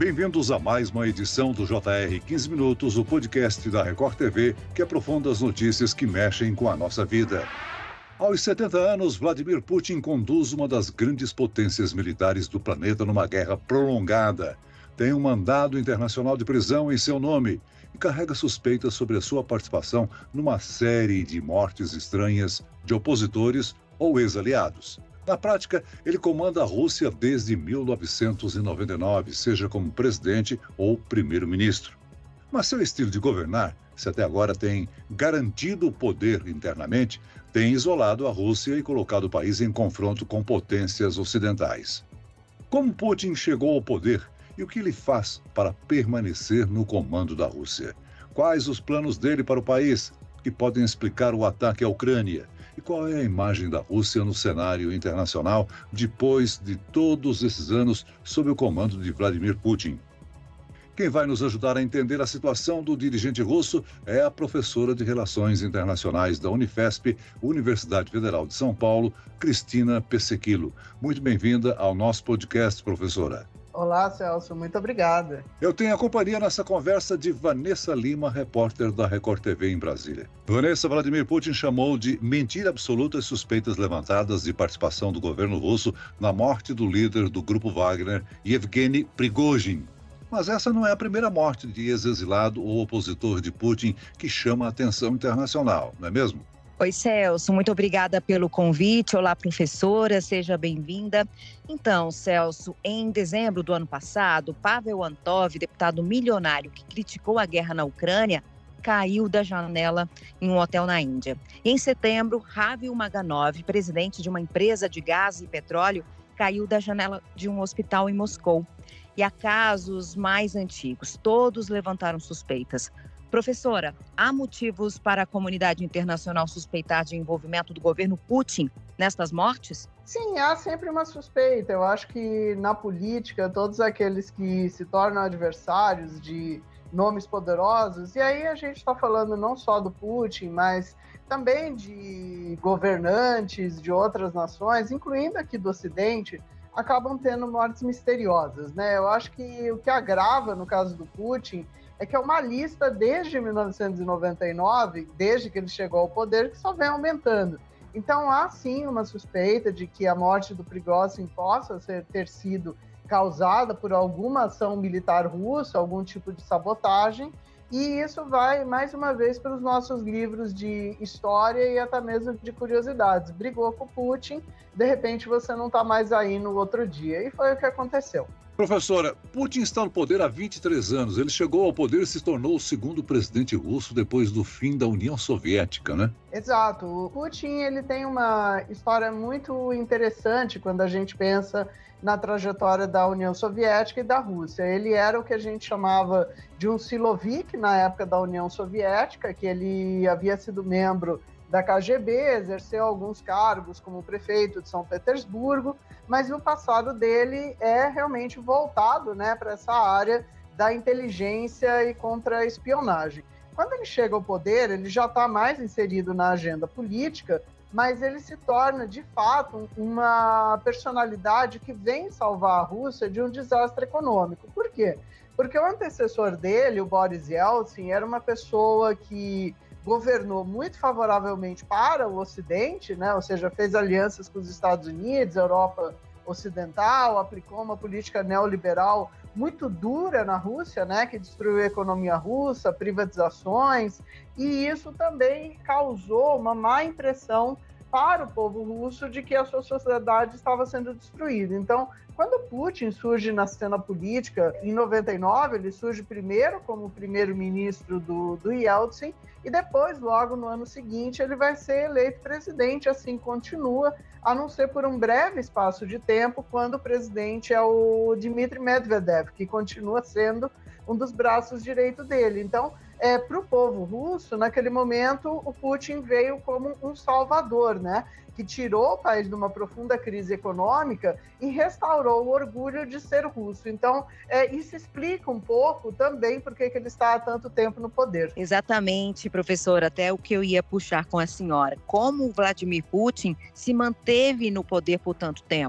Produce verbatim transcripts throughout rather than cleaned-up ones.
Bem-vindos a mais uma edição do J R quinze Minutos, o podcast da Record T V que aprofunda as notícias que mexem com a nossa vida. Aos setenta anos, Vladimir Putin conduz uma das grandes potências militares do planeta numa guerra prolongada. Tem um mandado internacional de prisão em seu nome e carrega suspeitas sobre a sua participação numa série de mortes estranhas de opositores ou ex-aliados. Na prática, ele comanda a Rússia desde mil novecentos e noventa e nove, seja como presidente ou primeiro-ministro. Mas seu estilo de governar, se até agora tem garantido o poder internamente, tem isolado a Rússia e colocado o país em confronto com potências ocidentais. Como Putin chegou ao poder e o que ele faz para permanecer no comando da Rússia? Quais os planos dele para o país que podem explicar o ataque à Ucrânia? E qual é a imagem da Rússia no cenário internacional depois de todos esses anos sob o comando de Vladimir Putin? Quem vai nos ajudar a entender a situação do dirigente russo é a professora de Relações Internacionais da Unifesp, Universidade Federal de São Paulo, Cristina Pessequilo. Muito bem-vinda ao nosso podcast, professora. Olá, Celso, muito obrigada. Eu tenho a companhia nessa conversa de Vanessa Lima, repórter da Record T V em Brasília. Vanessa, Vladimir Putin chamou de mentira absoluta as suspeitas levantadas de participação do governo russo na morte do líder do grupo Wagner, Yevgeny Prigozhin. Mas essa não é a primeira morte de ex-exilado ou opositor de Putin que chama a atenção internacional, não é mesmo? Oi, Celso, muito obrigada pelo convite. Olá, professora, seja bem-vinda. Então, Celso, em dezembro do ano passado, Pavel Antov, deputado milionário que criticou a guerra na Ucrânia, caiu da janela em um hotel na Índia. E em setembro, Ravi Maganov, presidente de uma empresa de gás e petróleo, caiu da janela de um hospital em Moscou. E há casos mais antigos, todos levantaram suspeitas. Professora, há motivos para a comunidade internacional suspeitar de envolvimento do governo Putin nestas mortes? Sim, há sempre uma suspeita. Eu acho que na política, todos aqueles que se tornam adversários de nomes poderosos, e aí a gente está falando não só do Putin, mas também de governantes de outras nações, incluindo aqui do Ocidente, acabam tendo mortes misteriosas, né? Eu acho que o que agrava no caso do Putin é que é uma lista desde mil novecentos e noventa e nove, desde que ele chegou ao poder, que só vem aumentando. Então há sim uma suspeita de que a morte do Prigozhin possa ser, ter sido causada por alguma ação militar russa, algum tipo de sabotagem, e isso vai, mais uma vez, para os nossos livros de história e até mesmo de curiosidades. Brigou com o Putin, de repente você não está mais aí no outro dia, e foi o que aconteceu. Professora, Putin está no poder há vinte e três anos. Ele chegou ao poder e se tornou o segundo presidente russo depois do fim da União Soviética, né? Exato. O Putin ele tem uma história muito interessante quando a gente pensa na trajetória da União Soviética e da Rússia. Ele era o que a gente chamava de um silovik na época da União Soviética, que ele havia sido membro da K G B, exerceu alguns cargos como prefeito de São Petersburgo, mas o passado dele é realmente voltado, né, para essa área da inteligência e contra-espionagem. Quando ele chega ao poder, ele já está mais inserido na agenda política, mas ele se torna, de fato, uma personalidade que vem salvar a Rússia de um desastre econômico. Por quê? Porque o antecessor dele, o Boris Yeltsin, era uma pessoa que governou muito favoravelmente para o Ocidente, né? Ou seja, fez alianças com os Estados Unidos, a Europa Ocidental, aplicou uma política neoliberal muito dura na Rússia, né? Que destruiu a economia russa, privatizações, e isso também causou uma má impressão para o povo russo de que a sua sociedade estava sendo destruída. Então, quando Putin surge na cena política, em noventa e nove, ele surge primeiro como primeiro-ministro do, do Yeltsin, e depois, logo no ano seguinte, ele vai ser eleito presidente, assim continua, a não ser por um breve espaço de tempo, quando o presidente é o Dmitry Medvedev, que continua sendo um dos braços direitos dele. Então, é, para o povo russo, naquele momento, o Putin veio como um salvador, né? Que tirou o país de uma profunda crise econômica e restaurou o orgulho de ser russo. Então, é, isso explica um pouco também por que ele está há tanto tempo no poder. Exatamente, professora, até o que eu ia puxar com a senhora. Como o Vladimir Putin se manteve no poder por tanto tempo?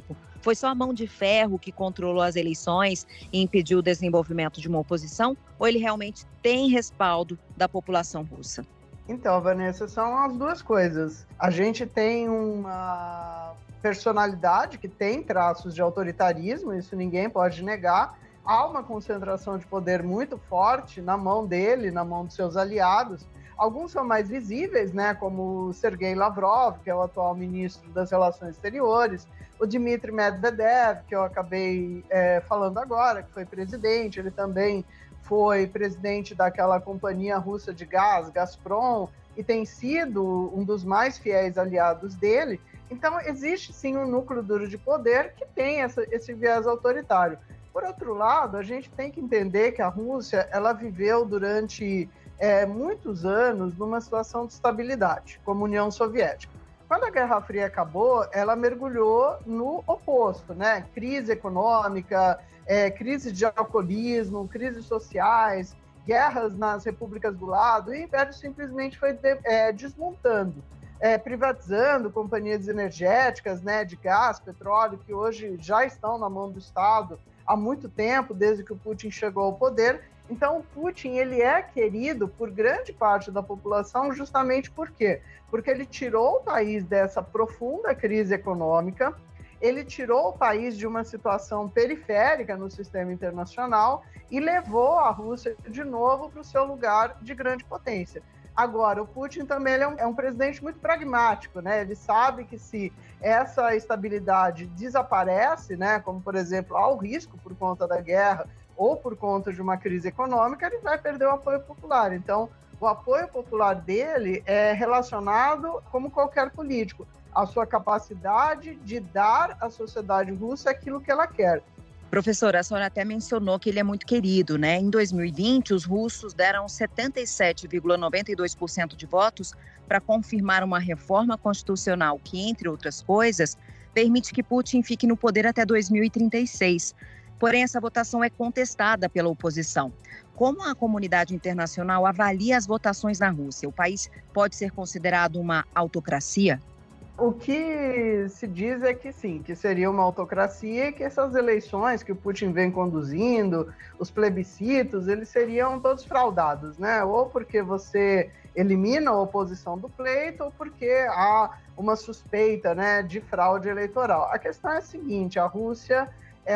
Foi só a mão de ferro que controlou as eleições e impediu o desenvolvimento de uma oposição? Ou ele realmente tem respaldo da população russa? Então, Vanessa, são as duas coisas. A gente tem uma personalidade que tem traços de autoritarismo, isso ninguém pode negar. Há uma concentração de poder muito forte na mão dele, na mão dos seus aliados. Alguns são mais visíveis, né, como o Sergei Lavrov, que é o atual ministro das Relações Exteriores, o Dmitry Medvedev, que eu acabei é, falando agora, que foi presidente, ele também foi presidente daquela companhia russa de gás, Gazprom, e tem sido um dos mais fiéis aliados dele. Então, existe sim um núcleo duro de poder que tem essa, esse viés autoritário. Por outro lado, a gente tem que entender que a Rússia ela viveu durante é, muitos anos numa situação de estabilidade, como União Soviética. Quando a Guerra Fria acabou, ela mergulhou no oposto, né? Crise econômica, é, crise de alcoolismo, crises sociais, guerras nas repúblicas do lado, e o Império simplesmente foi de, é, desmontando, é, privatizando companhias energéticas, né, de gás, petróleo, que hoje já estão na mão do Estado há muito tempo, desde que o Putin chegou ao poder. Então, o Putin ele é querido por grande parte da população justamente por quê? Porque ele tirou o país dessa profunda crise econômica, ele tirou o país de uma situação periférica no sistema internacional e levou a Rússia de novo para o seu lugar de grande potência. Agora, o Putin também ele é, um, é um presidente muito pragmático, né? Ele sabe que se essa estabilidade desaparece, né, como, por exemplo, há o risco por conta da guerra ou por conta de uma crise econômica, ele vai perder o apoio popular. Então, o apoio popular dele é relacionado, como qualquer político, à sua capacidade de dar à sociedade russa aquilo que ela quer. Professora, a senhora até mencionou que ele é muito querido, né? Em dois mil e vinte, os russos deram setenta e sete vírgula noventa e dois por cento de votos para confirmar uma reforma constitucional que, entre outras coisas, permite que Putin fique no poder até dois mil e trinta e seis. Porém, essa votação é contestada pela oposição. Como a comunidade internacional avalia as votações na Rússia? O país pode ser considerado uma autocracia? O que se diz é que sim, que seria uma autocracia e que essas eleições que o Putin vem conduzindo, os plebiscitos, eles seriam todos fraudados, né? Ou porque você elimina a oposição do pleito, ou porque há uma suspeita, né, de fraude eleitoral. A questão é a seguinte, a Rússia,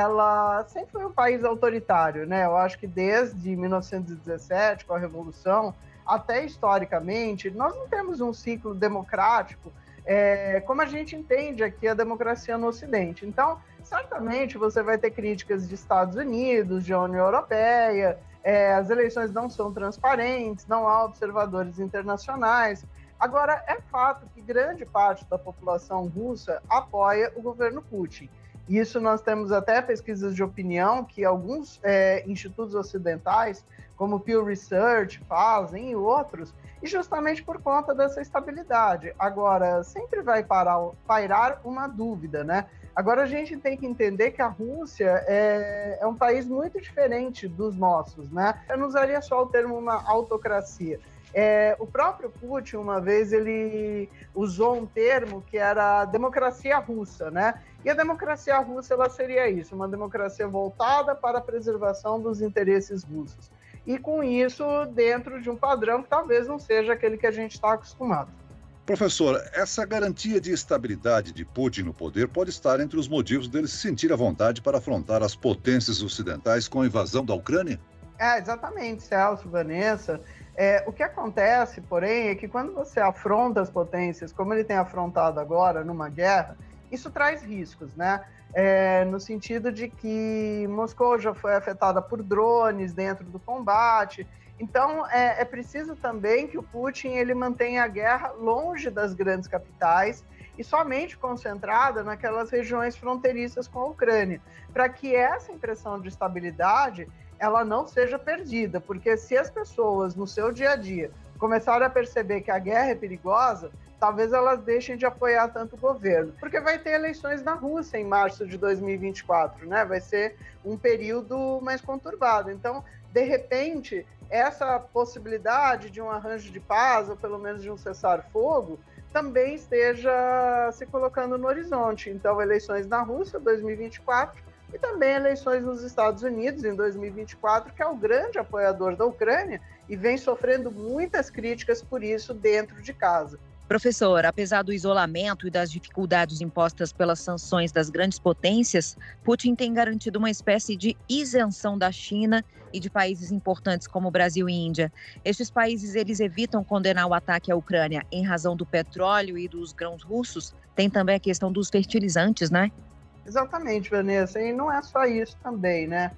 ela sempre foi um país autoritário, né? Eu acho que desde mil novecentos e dezessete, com a Revolução, até historicamente, nós não temos um ciclo democrático É, como a gente entende aqui a democracia no Ocidente. Então, certamente você vai ter críticas de Estados Unidos, de União Europeia, é, as eleições não são transparentes, não há observadores internacionais. Agora, é fato que grande parte da população russa apoia o governo Putin. Isso nós temos até pesquisas de opinião que alguns é, institutos ocidentais, como o Pew Research, fazem e outros, e justamente por conta dessa estabilidade. Agora, sempre vai parar, pairar uma dúvida, né? Agora, a gente tem que entender que a Rússia é, é um país muito diferente dos nossos, né? Eu não usaria só o termo uma autocracia. É, o próprio Putin, uma vez, ele usou um termo que era democracia russa, né? E a democracia russa, ela seria isso, uma democracia voltada para a preservação dos interesses russos. E com isso, dentro de um padrão que talvez não seja aquele que a gente está acostumado. Professor, essa garantia de estabilidade de Putin no poder pode estar entre os motivos dele se sentir à vontade para afrontar as potências ocidentais com a invasão da Ucrânia? É, exatamente, Celso, Vanessa. É, o que acontece, porém, é que quando você afronta as potências, como ele tem afrontado agora numa guerra, isso traz riscos, né? É, no sentido de que Moscou já foi afetada por drones dentro do combate. Então, é, é preciso também que o Putin ele mantenha a guerra longe das grandes capitais e somente concentrada naquelas regiões fronteiriças com a Ucrânia, para que essa impressão de estabilidade ela não seja perdida, porque se as pessoas no seu dia a dia começarem a perceber que a guerra é perigosa, talvez elas deixem de apoiar tanto o governo, porque vai ter eleições na Rússia em março de dois mil e vinte e quatro, né? Vai ser um período mais conturbado. Então, de repente, essa possibilidade de um arranjo de paz, ou pelo menos de um cessar-fogo, também esteja se colocando no horizonte. Então, eleições na Rússia, dois mil e vinte e quatro, e também eleições nos Estados Unidos, em dois mil e vinte e quatro, que é o grande apoiador da Ucrânia e vem sofrendo muitas críticas por isso dentro de casa. Professor, apesar do isolamento e das dificuldades impostas pelas sanções das grandes potências, Putin tem garantido uma espécie de isenção da China e de países importantes como Brasil e Índia. Estes países, eles evitam condenar o ataque à Ucrânia em razão do petróleo e dos grãos russos. Tem também a questão dos fertilizantes, né? Exatamente, Vanessa, e não é só isso também, né?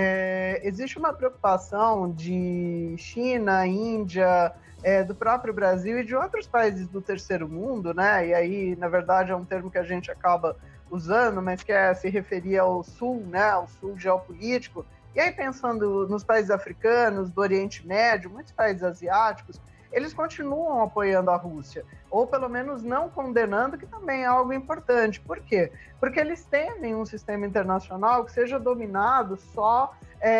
É, existe uma preocupação de China, Índia, é, do próprio Brasil e de outros países do terceiro mundo, né? E aí, na verdade, é um termo que a gente acaba usando, mas que é se referir ao sul, né? Ao sul geopolítico. E aí, pensando nos países africanos, do Oriente Médio, muitos países asiáticos, eles continuam apoiando a Rússia, ou pelo menos não condenando, que também é algo importante. Por quê? Porque eles temem um sistema internacional que seja dominado só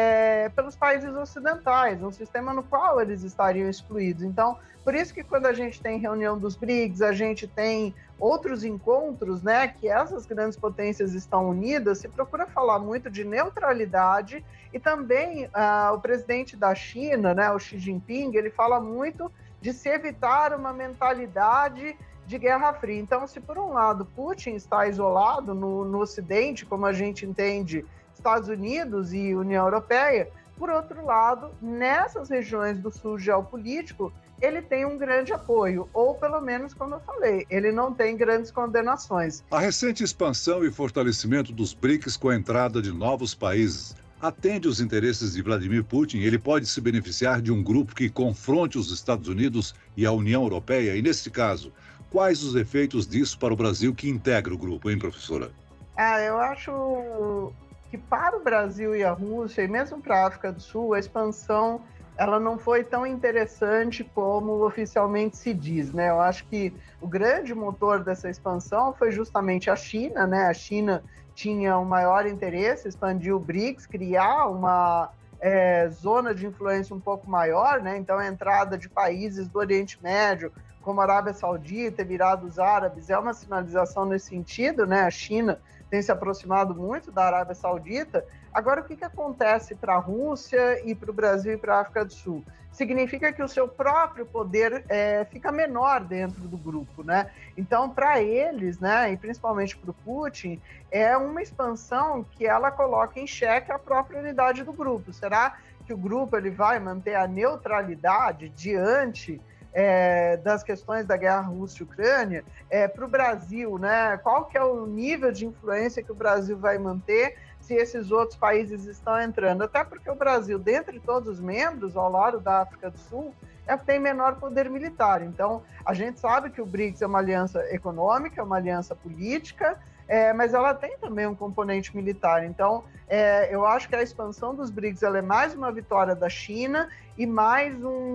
é, pelos países ocidentais, um sistema no qual eles estariam excluídos. Então, por isso que quando a gente tem reunião dos BRICS, a gente tem outros encontros, né, que essas grandes potências estão unidas, se procura falar muito de neutralidade e também uh, o presidente da China, né, o Xi Jinping, ele fala muito de se evitar uma mentalidade de Guerra Fria. Então, se por um lado Putin está isolado no, no Ocidente, como a gente entende Estados Unidos e União Europeia, por outro lado, nessas regiões do sul geopolítico, ele tem um grande apoio, ou pelo menos, como eu falei, ele não tem grandes condenações. A recente expansão e fortalecimento dos BRICS com a entrada de novos países atende os interesses de Vladimir Putin. Ele pode se beneficiar de um grupo que confronte os Estados Unidos e a União Europeia? E, nesse caso, quais os efeitos disso para o Brasil que integra o grupo, hein, professora? É, eu acho que para o Brasil e a Rússia, e mesmo para a África do Sul, a expansão ela não foi tão interessante como oficialmente se diz, né? Eu acho que o grande motor dessa expansão foi justamente a China, né? A China tinha um maior interesse, expandir o BRICS, criar uma é, zona de influência um pouco maior, né? Então a entrada de países do Oriente Médio, como a Arábia Saudita, Emirados Árabes, é uma sinalização nesse sentido, né? A China tem se aproximado muito da Arábia Saudita. Agora, o que, que acontece para a Rússia e para o Brasil e para a África do Sul? Significa que o seu próprio poder é, fica menor dentro do grupo, né? Então, para eles, né, e principalmente para o Putin, é uma expansão que ela coloca em xeque a própria unidade do grupo. Será que o grupo ele vai manter a neutralidade diante É, das questões da guerra Rússia-Ucrânia, é, para o Brasil, né? Qual que é o nível de influência que o Brasil vai manter se esses outros países estão entrando? Até porque o Brasil, dentre todos os membros, ao lado da África do Sul, é que tem menor poder militar. Então, a gente sabe que o BRICS é uma aliança econômica, é uma aliança política, é, mas ela tem também um componente militar. Então, é, eu acho que a expansão dos BRICS ela é mais uma vitória da China e mais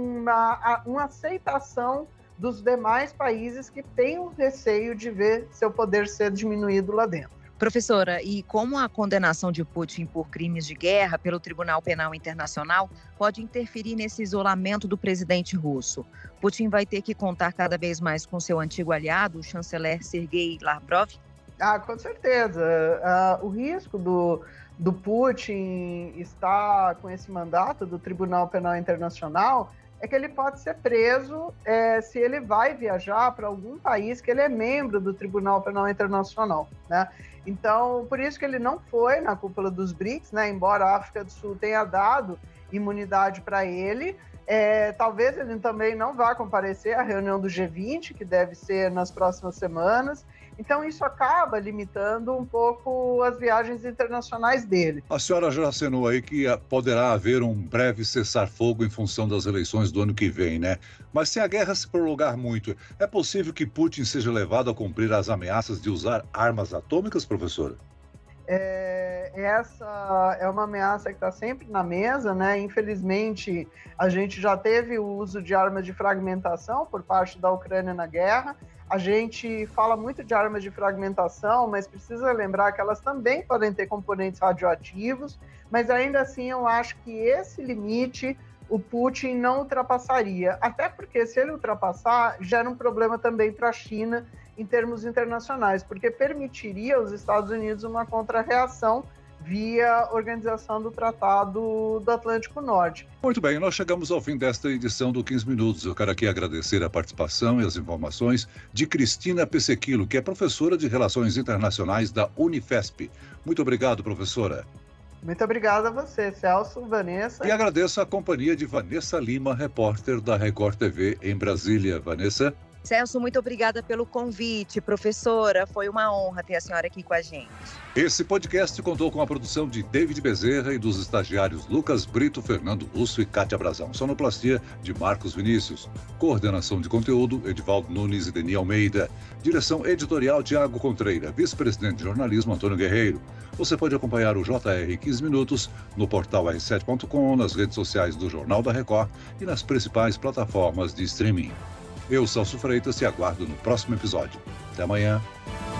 uma, uma aceitação dos demais países que têm o receio de ver seu poder ser diminuído lá dentro. Professora, e como a condenação de Putin por crimes de guerra pelo Tribunal Penal Internacional pode interferir nesse isolamento do presidente russo? Putin vai ter que contar cada vez mais com seu antigo aliado, o chanceler Sergei Lavrov? Ah, com certeza. Uh, o risco do, do Putin estar com esse mandato do Tribunal Penal Internacional é que ele pode ser preso é, se ele vai viajar para algum país que ele é membro do Tribunal Penal Internacional, né? Então, por isso que ele não foi na cúpula dos BRICS, né? Embora a África do Sul tenha dado imunidade para ele, é, talvez ele também não vá comparecer à reunião do G vinte, que deve ser nas próximas semanas. Então, isso acaba limitando um pouco as viagens internacionais dele. A senhora já acenou aí que poderá haver um breve cessar-fogo em função das eleições do ano que vem, né? Mas se a guerra se prolongar muito, é possível que Putin seja levado a cumprir as ameaças de usar armas atômicas, professora? É, essa é uma ameaça que está sempre na mesa, né? Infelizmente, a gente já teve o uso de armas de fragmentação por parte da Ucrânia na guerra. A gente fala muito de armas de fragmentação, mas precisa lembrar que elas também podem ter componentes radioativos, mas ainda assim eu acho que esse limite o Putin não ultrapassaria. Até porque, se ele ultrapassar, gera um problema também para a China em termos internacionais, porque permitiria aos Estados Unidos uma contra-reação via organização do Tratado do Atlântico Norte. Muito bem, nós chegamos ao fim desta edição do quinze Minutos. Eu quero aqui agradecer a participação e as informações de Cristina Pessequilo, que é professora de Relações Internacionais da Unifesp. Muito obrigado, professora. Muito obrigada a você, Celso, Vanessa. E agradeço a companhia de Vanessa Lima, repórter da Record T V em Brasília. Vanessa? Celso, muito obrigada pelo convite. Professora, foi uma honra ter a senhora aqui com a gente. Esse podcast contou com a produção de David Bezerra e dos estagiários Lucas Brito, Fernando Russo e Kátia Brazão. Sonoplastia de Marcos Vinícius. Coordenação de conteúdo, Edivaldo Nunes e Deni Almeida. Direção editorial, Tiago Contreira. Vice-presidente de jornalismo, Antônio Guerreiro. Você pode acompanhar o J R quinze Minutos no portal R sete ponto com, nas redes sociais do Jornal da Record e nas principais plataformas de streaming. Eu, Celso Freitas, te aguardo no próximo episódio. Até amanhã.